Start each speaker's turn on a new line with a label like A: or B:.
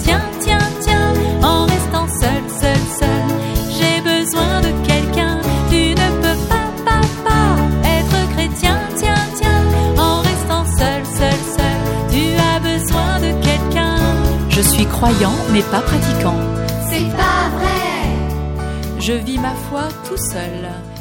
A: chrétien, tiens, tiens, en restant seul, seul, seul. J'ai besoin de quelqu'un, tu ne peux pas être chrétien, tiens, tiens, en restant seul, seul, seul. Tu as besoin de quelqu'un. Je suis croyant mais pas pratiquant.
B: C'est pas vrai.
A: Je vis ma foi tout seul.